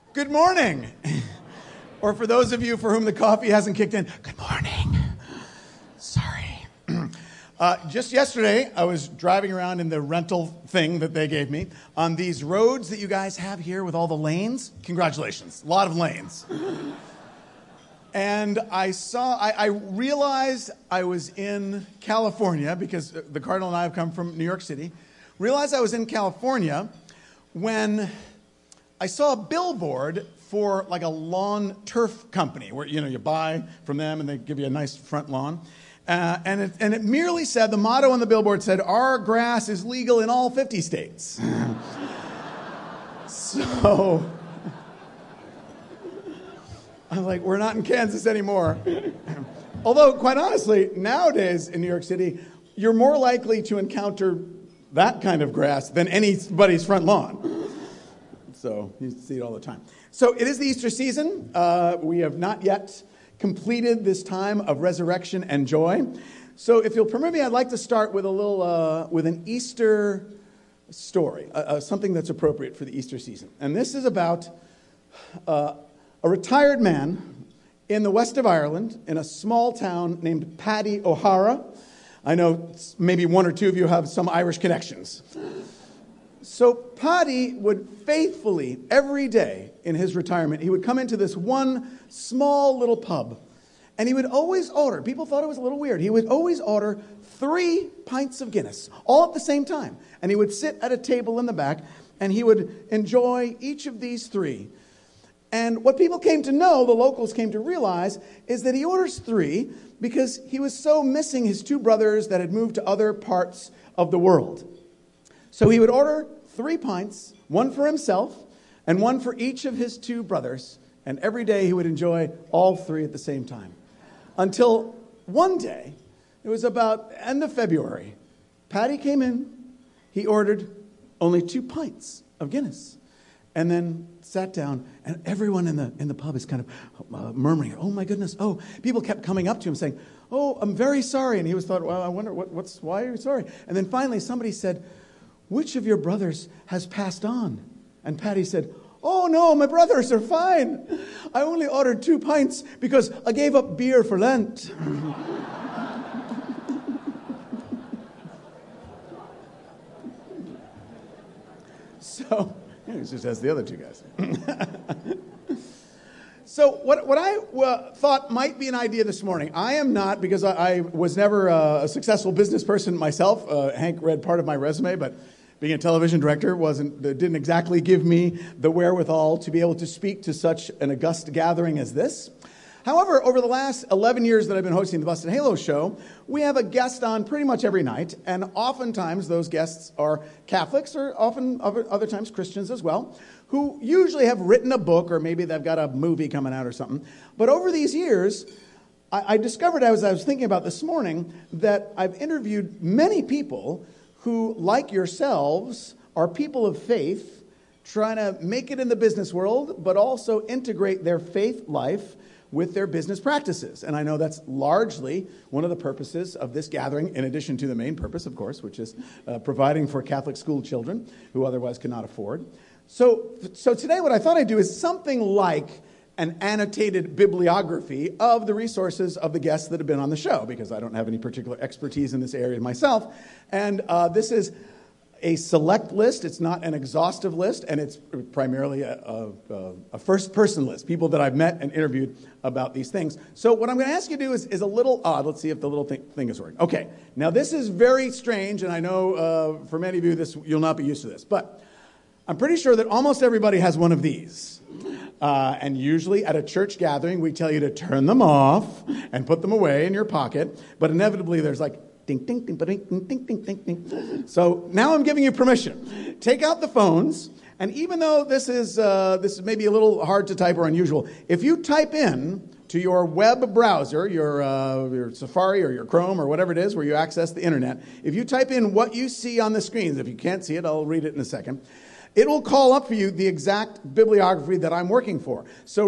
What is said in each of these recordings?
Good morning. Or for those of you for whom the coffee hasn't kicked in, good morning. Sorry. Just yesterday, I was driving around in the rental thing that they gave me on these roads that you guys have here with all the lanes. Congratulations. A lot of lanes. And I realized I was in California because the Cardinal and I have come from New York City. Realized I was in California when I saw a billboard for like a lawn turf company where, you buy from them and they give you a nice front lawn. And it merely said, the motto on the billboard said, "Our grass is legal in all 50 states." So I'm like, we're not in Kansas anymore. Although, quite honestly, nowadays in New York City, you're more likely to encounter that kind of grass than anybody's front lawn. So you see it all the time. So it is the Easter season. We have not yet completed this time of resurrection and joy. So if you'll permit me, I'd like to start with with an Easter story, something that's appropriate for the Easter season. And this is about a retired man in the west of Ireland in a small town named Paddy O'Hara. I know maybe one or two of you have some Irish connections. So Paddy would faithfully, every day in his retirement, he would come into this one small little pub, and he would always order, people thought it was a little weird, he would always order 3 pints of Guinness, all at the same time. And he would sit at a table in the back, and he would enjoy each of these 3. And what people came to know, the locals came to realize, is that he orders 3 because he was so missing his 2 brothers that had moved to other parts of the world. So he would order 3 pints, one for himself and one for each of his 2 brothers, and every day he would enjoy all 3 at the same time. Until one day, it was about end of February, Paddy came in, he ordered only 2 pints of Guinness, and then sat down, and everyone in the pub is kind of murmuring, "Oh my goodness, oh." People kept coming up to him saying, "Oh, I'm very sorry." And he was thought, "Well, I wonder, why are you sorry?" And then finally somebody said, "Which of your brothers has passed on?" And Paddy said, "Oh no, my brothers are fine. I only ordered 2 pints because I gave up beer for Lent." So, it's just as the other 2 guys. So what I thought might be an idea this morning, I am not, because I was never a successful business person myself. Hank read part of my resume, but being a television director didn't exactly give me the wherewithal to be able to speak to such an august gathering as this. However, over the last 11 years that I've been hosting the Busted Halo show, we have a guest on pretty much every night, and oftentimes those guests are Catholics, or often other times Christians as well, who usually have written a book, or maybe they've got a movie coming out or something. But over these years, I discovered, as I was thinking about this morning, that I've interviewed many people who, like yourselves, are people of faith, trying to make it in the business world, but also integrate their faith life with their business practices. And I know that's largely one of the purposes of this gathering, in addition to the main purpose, of course, which is providing for Catholic school children who otherwise cannot afford. So today what I thought I'd do is something like an annotated bibliography of the resources of the guests that have been on the show, because I don't have any particular expertise in this area myself. And this is a select list. It's not an exhaustive list, and it's primarily a first-person list, people that I've met and interviewed about these things. So what I'm going to ask you to do is a little odd. Let's see if the little thing is working. Okay, now this is very strange, and I know for many of you you'll not be used to this, but I'm pretty sure that almost everybody has one of these. And usually at a church gathering, we tell you to turn them off and put them away in your pocket, but inevitably there's like ding, ding, ding, ding, ding, ding, ding, ding, ding. So now I'm giving you permission. Take out the phones, and even though this is maybe a little hard to type or unusual, if you type in to your web browser, your Safari or your Chrome or whatever it is where you access the internet, if you type in what you see on the screens, if you can't see it, I'll read it in a second. it will call up for you the exact bibliography that I'm working from.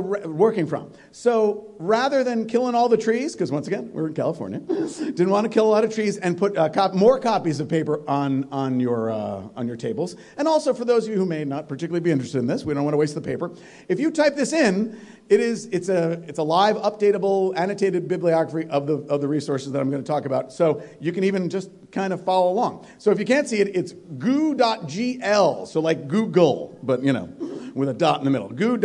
So rather than killing all the trees, because once again, we're in California, didn't want to kill a lot of trees and put more copies of paper on your tables. And also for those of you who may not particularly be interested in this, we don't want to waste the paper. If you type this in, it's a live, updatable, annotated bibliography of the resources that I'm going to talk about. So you can even just kind of follow along. So if you can't see it, it's goo.gl, so like Google, but with a dot in the middle.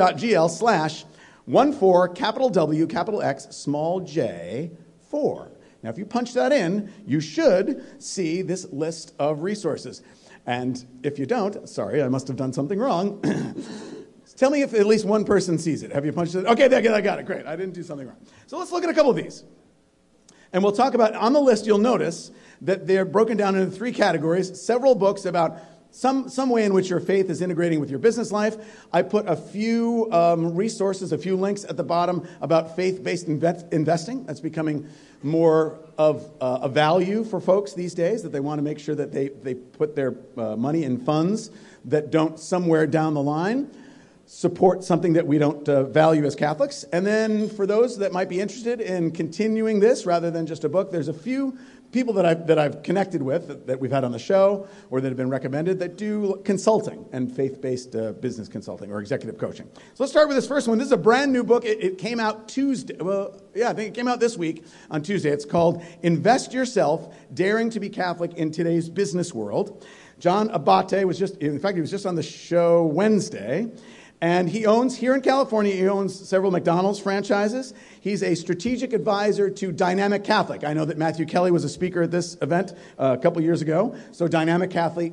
goo.gl/14 capital W capital X small j 4. Now if you punch that in, you should see this list of resources. And if you don't, sorry, I must have done something wrong. Tell me if at least one person sees it. Have you punched it? Okay, I got it. Great. I didn't do something wrong. So let's look at a couple of these. And we'll talk about, on the list, you'll notice that they're broken down into 3 categories. Several books about some way in which your faith is integrating with your business life. I put a few resources, a few links at the bottom about faith-based investing. That's becoming more of a value for folks these days, that they want to make sure that they put their money in funds that don't somewhere down the line support something that we don't value as Catholics. And then for those that might be interested in continuing this rather than just a book, there's a few people that I've connected with that we've had on the show or that have been recommended that do consulting and faith-based business consulting or executive coaching. So let's start with this first one. This is a brand new book. It came out Tuesday. Well, yeah, I think it came out this week on Tuesday. It's called Invest Yourself, Daring to be Catholic in Today's Business World. John Abate he was just on the show Wednesday. And he owns, here in California, he owns several McDonald's franchises. He's a strategic advisor to Dynamic Catholic. I know that Matthew Kelly was a speaker at this event a couple years ago. So Dynamic Catholic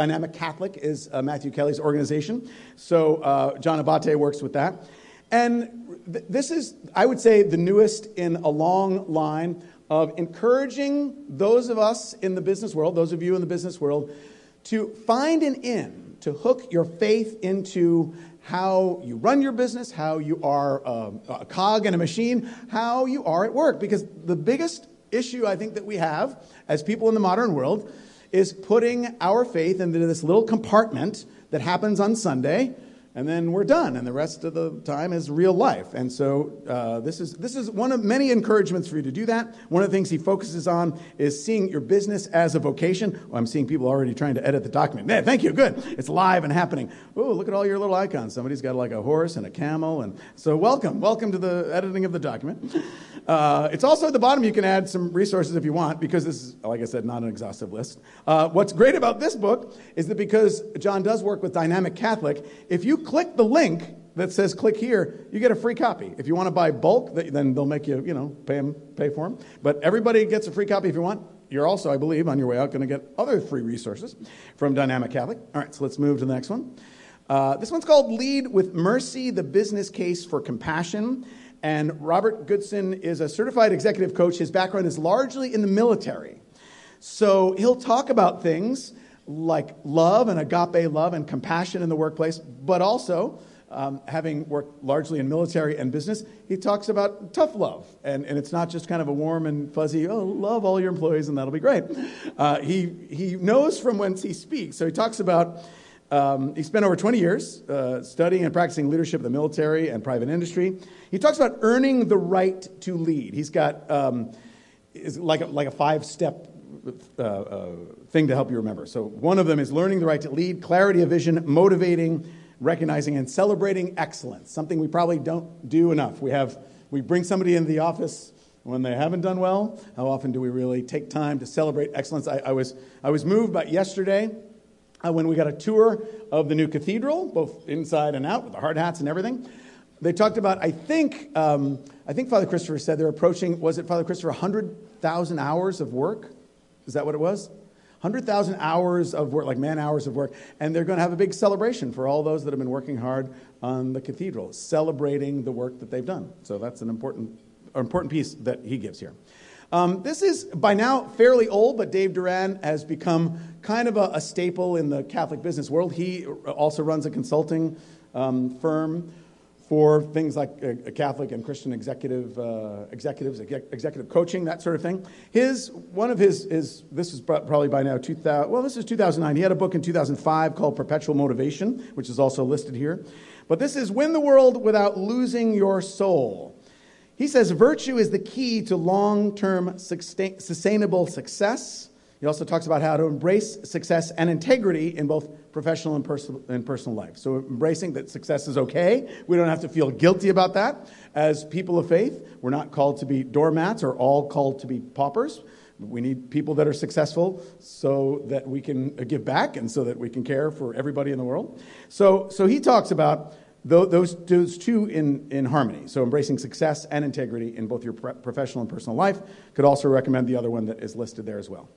is Matthew Kelly's organization. So John Abate works with that. And this is, I would say, the newest in a long line of encouraging those of us in the business world, those of you in the business world, to find an in, to hook your faith into how you run your business, how you are a cog in a machine, how you are at work. Because the biggest issue I think that we have as people in the modern world is putting our faith into this little compartment that happens on Sunday, and then we're done, and the rest of the time is real life. And so this is one of many encouragements for you to do that. One of the things he focuses on is seeing your business as a vocation. Oh, I'm seeing people already trying to edit the document. Yeah, thank you, good. It's live and happening. Oh, look at all your little icons. Somebody's got like a horse and a camel. And so welcome to the editing of the document. It's also at the bottom. You can add some resources if you want, because this is, like I said, not an exhaustive list. What's great about this book is that because John does work with Dynamic Catholic, if you click the link that says click here, you get a free copy. If you want to buy bulk, then they'll make you, pay for them. But everybody gets a free copy if you want. You're also, I believe, on your way out going to get other free resources from Dynamic Catholic. All right, so let's move to the next one. This one's called Lead with Mercy, the Business Case for Compassion. And Robert Goodson is a certified executive coach. His background is largely in the military. So he'll talk about things like love and agape love and compassion in the workplace, but also, having worked largely in military and business, he talks about tough love. And it's not just kind of a warm and fuzzy, oh, love all your employees and that'll be great. He knows from whence he speaks. So he talks about, he spent over 20 years studying and practicing leadership in the military and private industry. He talks about earning the right to lead. He's got is like a 5-step thing to help you remember. So one of them is learning the right to lead, clarity of vision, motivating, recognizing, and celebrating excellence, something we probably don't do enough. We bring somebody into the office when they haven't done well. How often do we really take time to celebrate excellence? I was moved by yesterday when we got a tour of the new cathedral, both inside and out, with the hard hats and everything. They talked about, I think Father Christopher said they're approaching, was it Father Christopher, 100,000 hours of work? Is that what it was? 100,000 hours of work, like man hours of work. And they're going to have a big celebration for all those that have been working hard on the cathedral, celebrating the work that they've done. So that's an important piece that he gives here. This is, by now, fairly old, but Dave Duran has become kind of a staple in the Catholic business world. He also runs a consulting firm for things like Catholic and Christian executive coaching, that sort of thing. This is probably by now 2000. Well, this is 2009. He had a book in 2005 called Perpetual Motivation, which is also listed here. But this is Win the World Without Losing Your Soul. He says virtue is the key to long-term sustainable success. He also talks about how to embrace success and integrity in both professional and personal life. So embracing that success is okay. We don't have to feel guilty about that. As people of faith, we're not called to be doormats or all called to be paupers. We need people that are successful so that we can give back and so that we can care for everybody in the world. So he talks about those two in harmony. So embracing success and integrity in both your professional and personal life. Could also recommend the other one that is listed there as well.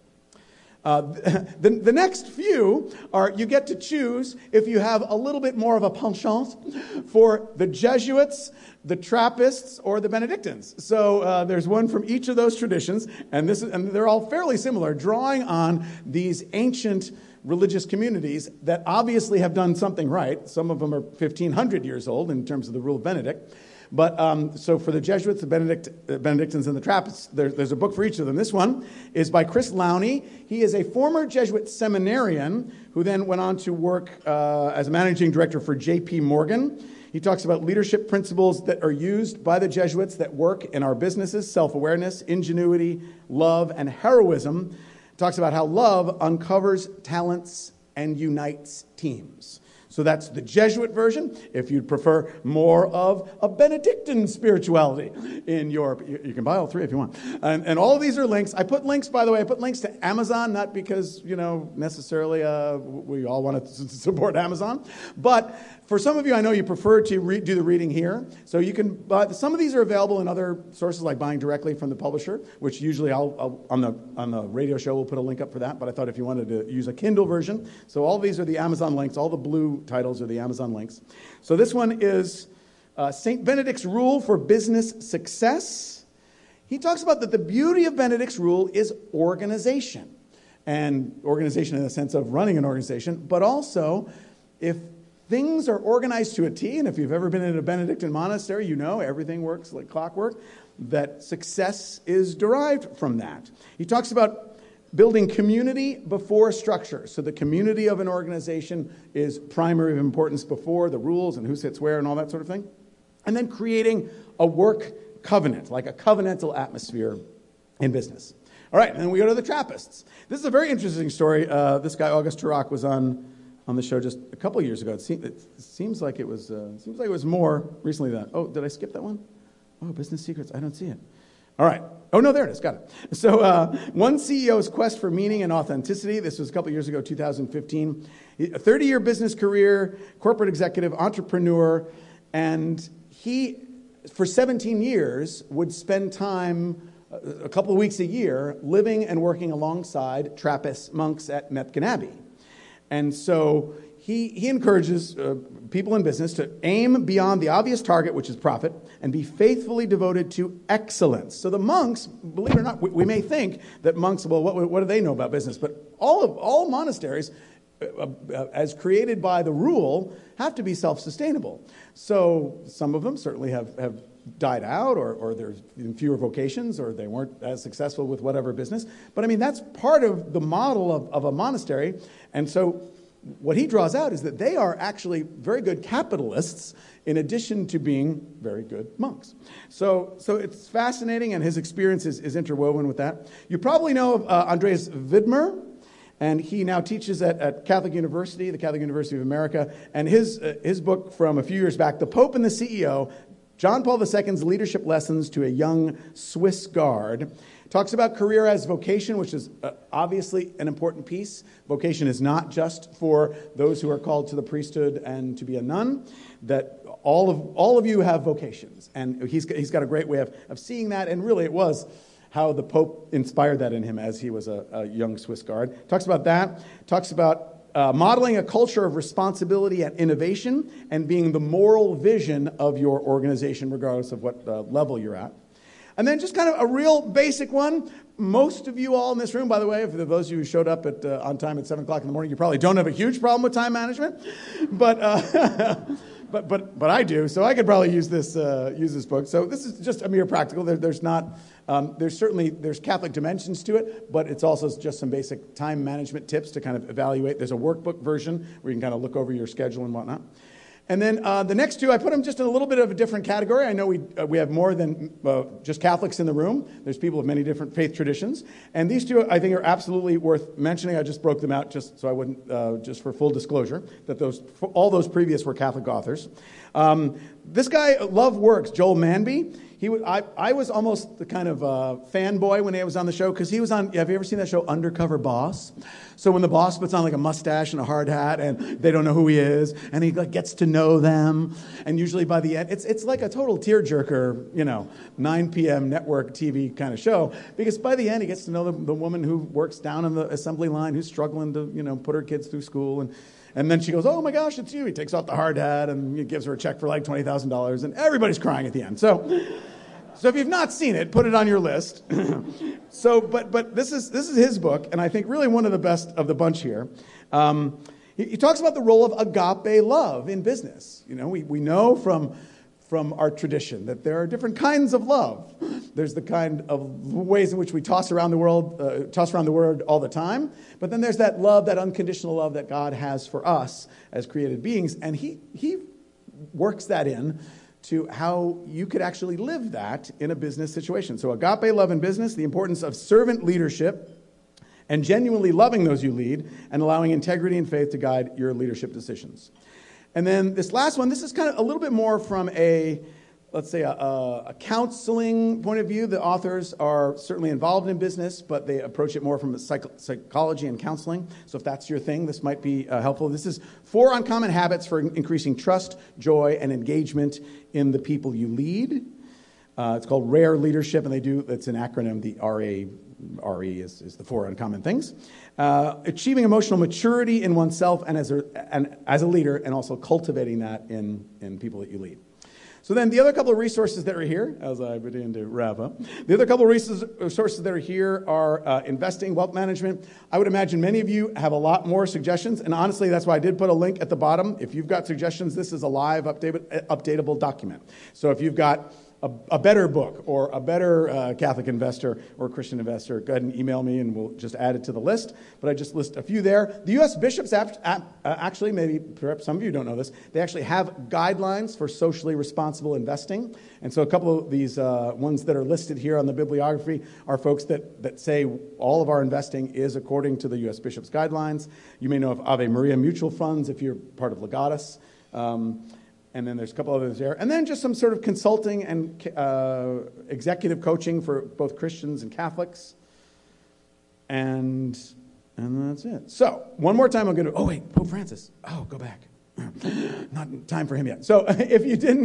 The next few are, you get to choose if you have a little bit more of a penchant for the Jesuits, the Trappists, or the Benedictines. So there's one from each of those traditions, and they're all fairly similar, drawing on these ancient religious communities that obviously have done something right. Some of them are 1,500 years old in terms of the Rule of Benedict. But so for the Jesuits, the Benedictines, and the Trappists, there's a book for each of them. This one is by Chris Lowney. He is a former Jesuit seminarian who then went on to work as a managing director for J.P. Morgan. He talks about leadership principles that are used by the Jesuits that work in our businesses: self-awareness, ingenuity, love, and heroism. Talks about how love uncovers talents and unites teams. So that's the Jesuit version. If you'd prefer more of a Benedictine spirituality in Europe, you can buy all three if you want. And all of these are links. I put links, by the way, to Amazon, not because, necessarily we all want to support Amazon. But for some of you, I know you prefer to do the reading here. So you can buy, some of these are available in other sources, like buying directly from the publisher, which usually I'll on the radio show, we'll put a link up for that. But I thought if you wanted to use a Kindle version. So all these are the Amazon links. All the blue titles are the Amazon links. So this one is St. Benedict's Rule for Business Success. He talks about that the beauty of Benedict's rule is organization. And organization in the sense of running an organization, but also if things are organized to a T, and if you've ever been in a Benedictine monastery, you know everything works like clockwork, that success is derived from that. He talks about building community before structure. So the community of an organization is primary of importance before the rules and who sits where and all that sort of thing. And then creating a work covenant, like a covenantal atmosphere in business. All right, and then we go to the Trappists. This is a very interesting story. This guy, August Turok, was on the show just a couple of years ago. It seems like it was more recently than that. Oh, did I skip that one? Oh, Business Secrets. I don't see it. All right. Oh, no, there it is. Got it. So one CEO's quest for meaning and authenticity. This was a couple of years ago, 2015. A 30-year business career, corporate executive, entrepreneur, and he, for 17 years, would spend time, a couple of weeks a year, living and working alongside Trappist monks at Methven Abbey. And so he encourages people in business to aim beyond the obvious target, which is profit, and be faithfully devoted to excellence. So the monks, believe it or not, we may think that monks, well, what do they know about business? But all monasteries, as created by the rule, have to be self-sustainable. So some of them certainly have died out, or there's fewer vocations, or they weren't as successful with whatever business. But I mean, that's part of the model of a monastery. And so what he draws out is that they are actually very good capitalists in addition to being very good monks. So it's fascinating, and his experience is interwoven with that. You probably know of Andreas Widmer, and he now teaches at Catholic University, the Catholic University of America, and his book from a few years back, The Pope and the CEO, John Paul II's Leadership Lessons to a Young Swiss Guard, talks about career as vocation, which is obviously an important piece. Vocation is not just for those who are called to the priesthood and to be a nun, that all of you have vocations. And he's got a great way of seeing that, and really it was how the Pope inspired that in him as he was a young Swiss Guard. Talks about that. Talks about modeling a culture of responsibility and innovation, and being the moral vision of your organization, regardless of what level you're at. And then just kind of a real basic one. Most of you all in this room, by the way, for those of you who showed up on time at 7 o'clock in the morning, you probably don't have a huge problem with time management. But but I do, so I could probably use this book. So this is just a mere practical. There's Catholic dimensions to it, but it's also just some basic time management tips to kind of evaluate. There's a workbook version where you can kind of look over your schedule and whatnot. And then the next two, I put them just in a little bit of a different category. I know we have more than just Catholics in the room. There's people of many different faith traditions. And these two, I think, are absolutely worth mentioning. I just broke them out just so I wouldn't, just for full disclosure, that all those previous were Catholic authors. This guy, Love Works, Joel Manby. I was almost the kind of fanboy when he was on the show, because he was on, have you ever seen that show, Undercover Boss? So when the boss puts on like a mustache and a hard hat and they don't know who he is, and he like gets to know them, and usually by the end, it's like a total tearjerker, 9 p.m. network TV kind of show, because by the end he gets to know the woman who works down on the assembly line, who's struggling to, put her kids through school, and then she goes, "Oh my gosh, it's you." He takes off the hard hat and he gives her a check for like $20,000, and everybody's crying at the end. So if you've not seen it, put it on your list. But this is his book, and I think really one of the best of the bunch here. He talks about the role of agape love in business. We know from our tradition that there are different kinds of love. There's the kind of ways in which we toss around the word all the time. But then there's that love, that unconditional love that God has for us as created beings. And he works that in to how you could actually live that in a business situation. So agape love in business, the importance of servant leadership, and genuinely loving those you lead, and allowing integrity and faith to guide your leadership decisions. And then this last one, this is kind of a little bit more from a counseling point of view. The authors are certainly involved in business, but they approach it more from a psychology and counseling. So if that's your thing, this might be helpful. This is 4 Uncommon Habits for Increasing Trust, Joy, and Engagement in the People You Lead. It's called RARE Leadership, and it's an acronym. The RE is the 4 uncommon things. Achieving emotional maturity in oneself and as a leader, and also cultivating that in people that you lead. So then the other couple of resources that are here, as I begin to wrap up, the other couple of resources that are here are investing, wealth management. I would imagine many of you have a lot more suggestions, and honestly, that's why I did put a link at the bottom. If you've got suggestions, this is a live updatable document. So if you've got a better book or a better Catholic investor or Christian investor, go ahead and email me and we'll just add it to the list. But I just list a few there. The U.S. Bishops actually, maybe perhaps some of you don't know this, they actually have guidelines for socially responsible investing. And so a couple of these ones that are listed here on the bibliography are folks that say all of our investing is according to the U.S. Bishops guidelines. You may know of Ave Maria Mutual Funds if you're part of Legatus. And then there's a couple others there. And then just some sort of consulting and executive coaching for both Christians and Catholics. And that's it. So one more time I'm going to, Pope Francis. Oh, go back. Not time for him yet. So if you didn't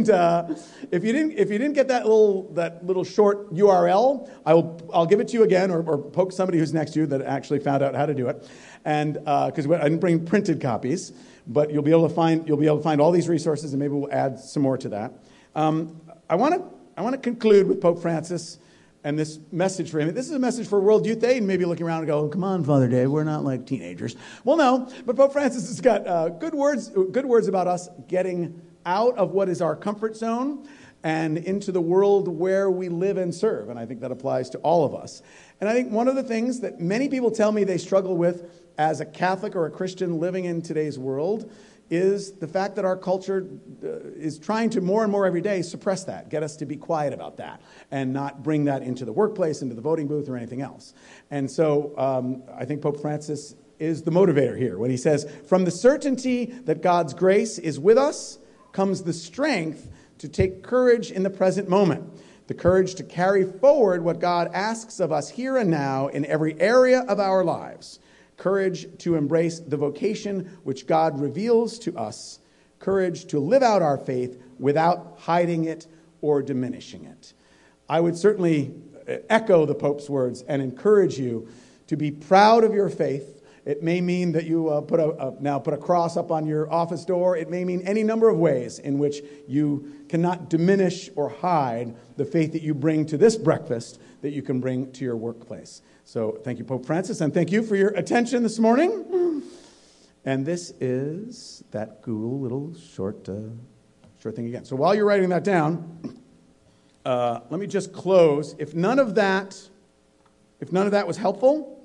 get that little short URL, I'll give it to you again, or poke somebody who's next to you that actually found out how to do it. And because I didn't bring printed copies, but you'll be able to find all these resources, and maybe we'll add some more to that. I want to conclude with Pope Francis and this message for him. This is a message for World Youth Day, and maybe looking around and go, "Come on, Father Dave, we're not like teenagers." Well, no, but Pope Francis has got good words about us getting out of what is our comfort zone and into the world where we live and serve, and I think that applies to all of us. And I think one of the things that many people tell me they struggle with as a Catholic or a Christian living in today's world is the fact that our culture is trying to more and more every day suppress that, get us to be quiet about that, and not bring that into the workplace, into the voting booth, or anything else. And so I think Pope Francis is the motivator here when he says, "From the certainty that God's grace is with us comes the strength to take courage in the present moment, the courage to carry forward what God asks of us here and now in every area of our lives, courage to embrace the vocation which God reveals to us, courage to live out our faith without hiding it or diminishing it." I would certainly echo the Pope's words and encourage you to be proud of your faith. It may mean that you put a cross up on your office door. It may mean any number of ways in which you cannot diminish or hide the faith that you bring to this breakfast that you can bring to your workplace. So thank you, Pope Francis, and thank you for your attention this morning. And this is that cool little short Sure thing again. So while you're writing that down, let me just close. If none of that was helpful,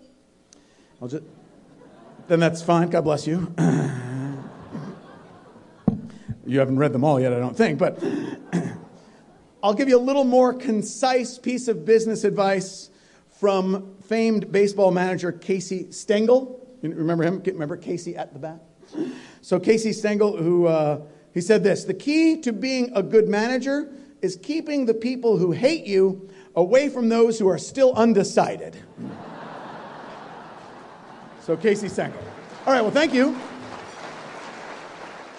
then that's fine. God bless you. You haven't read them all yet, I don't think, but I'll give you a little more concise piece of business advice from famed baseball manager Casey Stengel. You remember him? Remember Casey at the bat? So Casey Stengel, who he said this: the key to being a good manager is keeping the people who hate you away from those who are still undecided. So Casey Stengel. All right, well, thank you.